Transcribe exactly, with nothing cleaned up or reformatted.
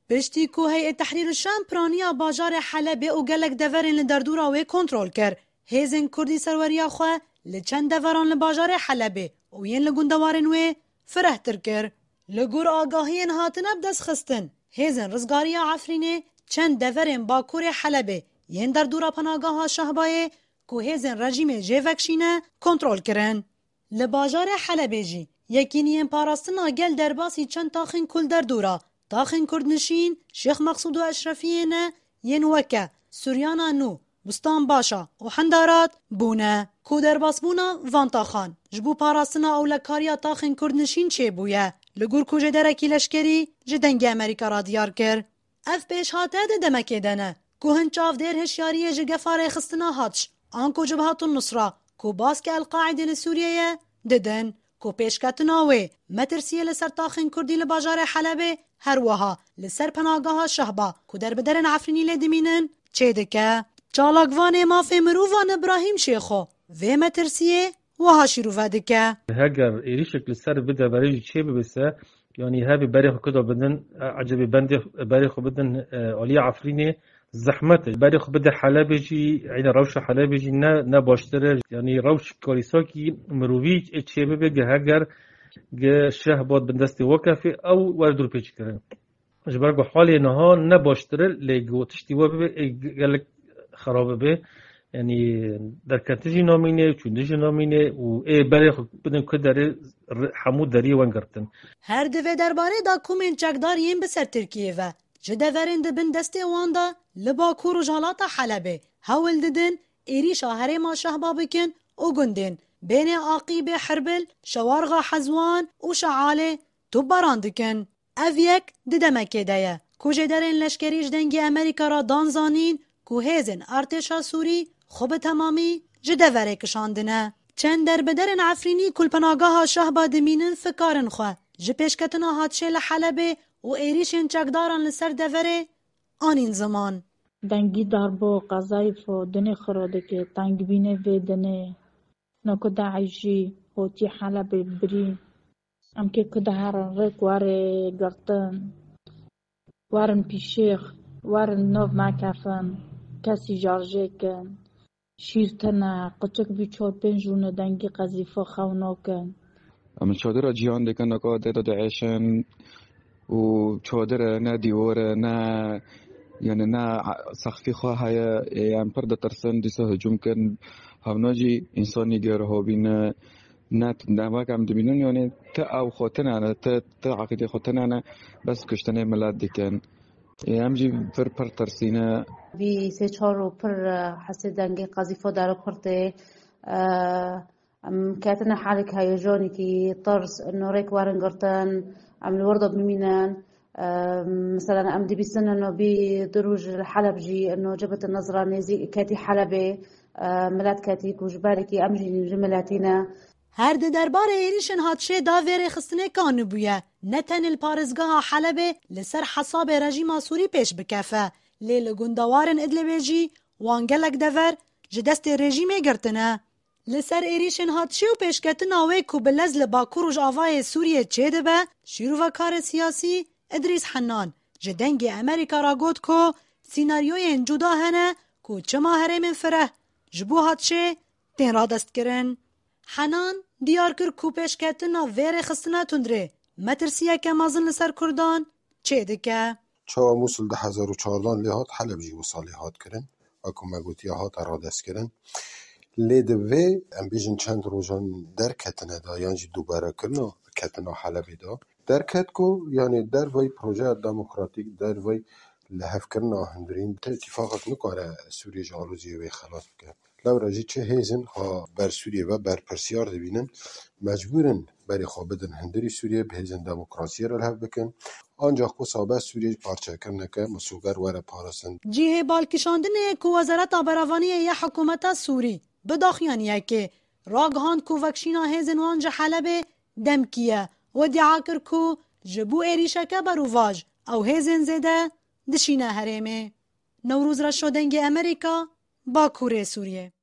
پشتی کو هیئت تحریر الشام پرانیا باجار حلب و گلک دورین لدردورا و کنترل کر. هیزن کردی سروریا خو لچند دوران لباجار حلب و ین لگوندوارن و فرهتر کر. لگور آگاهین هاتنب دست خستن. هیزن رزگاریا عفرینه چند دورین باکور حلب ین دردورا پناگاه شهبای کو هیزن رژیم جیوکشینه کنترل کرن. لباجار حلب جی یکینین پاراستنا گل درباسی چند تاخین کل دردورا تاخین کردنشین شیخ مقصود و اشرفیه ین وکه سوریانا نو بستان باشا و حندارات بونه کو درباس بونا وانتا خان جبو پاراستنا اولکاریا تاخین کردنشین چه بویه لگور کو جدرکی لشکری جدنگ امریکا را دیار کر. اف پیش هاته ده دمکه دنه کو هنچاف دیر هشیاریه جگفاره خستنا هاتش آنکو جبهات النصرة کو باسک القاعده لسوریه ددن کو پیشکتناوی مترسیه لسر تاخین کردی لباجار حلبه هر وها لسر پناگاه شهبا کو در بدرن عفرینی لدمینن چه دکه چالاگوان مافی مروفان ابراهیم شیخو و مترسیه وها شیرو ودکه هگر ایریشک لسر بده برای چه ببسه یعنی هبی برای خود بدن عجبی بندی برای خود بدن علی عفرینی زحمت برای خود بده حلبه جی عین روش حلبه جی نه نه باشتره یعنی روش کاریسا کی مروی چه ببگه هگر گه شه بود بندستی وکفی او وردور پیچ کرد. جبر به حالی نها نباشتره لیگو تشتیوا به گلک خرابه به یعنی در کنتجی نامینه چوندجی نامینه و ای برای خود بدن که داره حمود داری ونگرتن. هر دوی درباره داکومنت چکدار یم بسر ترکیه و جده ورند بن دسته واندا لباکور و جالات حلبه هول ددن ایریشا هرما شهبا بکن و گندن بین عاقیب حربل شوارغا حزوان و شعاله تو براندکن. اویک ددمکه دایه کوجه درین لشکریش دنگی امریکا را دانزانین کو هیزن ارتشا سوری خوب تمامی جده وره کشاندنه. چند در بدرن عفرینی کل پناگاه شهبا دمینن فکارن خواه جپشکتنا هاتشه لحلبه و ایریشن چکداران لسر دوره آنین زمان. دنگی داربو قضایف و دنی خراده که تنگ بینه و دنه نکو داعشی هوتی حلب بری ام که کده هران رک واره گرتن وارن پیشیخ وارن نوف مکفن کسی جارجه کن شیرتنه قچک بی چور پنجون دنگی قذیفه خونو کن ام چادر جیان دکن نکو دیتا دعیشن و چادر نه دیواره نه یعنی نه سخفی خواه های ام پرده ترسن دیسه هجوم کن همناجی انسانی گره ها بینه نه نمک هم دبینن یعنی تا او خاطنه نه تا تا عقیده خاطنه نه بس کشتنه ملت دیکن همجی پر پر ترسینه بی سه چهار و پر حسی دنگی قذیفه داره کرده ام کاتنا حالك هيجوني كي طرس انه ريك وارن قرتن ام الوردة بمينان مثلا ام دي بسنة انه بدروج الحلب جي انه جبت النظرة نزي كاتي حلبة ملات كاتي كوجباركي ام جي جملاتينا هر ده درباره ایریشن هاتشه دا ویره خستنه کانو بویه نتن الپارزگاه حلبه لسر حساب رژیم سوری پیش بکفه لیل گندوارن ادلبه جی وانگلک دور جدست رژیمه گرتنه لسر ایریشن هاتشه و پیشکتن آوه کو بلزل باکور و جاوای سوریه چه ده به شیرو و کار سیاسی ادریس حنان جدنگ امریکا را گود کو سیناریوی جدا هنه کو چما هرم فره جبو هاتشه تین را دست کرن. حنان دیار کر کو پیشکتنا ویره خستنه تندره مترسیه که مازن لسر کردان چه دکه؟ چاوا موسل ده هزار و چاردان لیهات حلب جی وصالی هات کرن اکو مگوتی هات را دست کرن لیده وی ام بیجن چند روزان در کتنه دا یعنی دوباره کرنو کتنا حلبی دا در کت کو یعنی در وی پروژه دموکراتیک در وی لحف کرنا هندرین تا اتفاقات نکاره سوریه جالوزی وی خلاص کرد لو راجی چه هیزن ها بر سوریه و بر پرسیار دبینن مجبورن برای خواب بدن هندری سوریه به هیزن دموکراسی را لحف بکن آنجا خو صابه سوریه پارچه کرنه که مسوگر وره پارسن جیه بالکشاندنه که وزارت آبروانی یا حکومت سوری بداخیانیه که راگهان کو وکشینا هیزن وانجا حلبه دمکیه و دعا کر کو جبو ایریشکه برواج او هیزن زده دشینه هرمه نوروز را شدنگ امریکا با کوره سوریه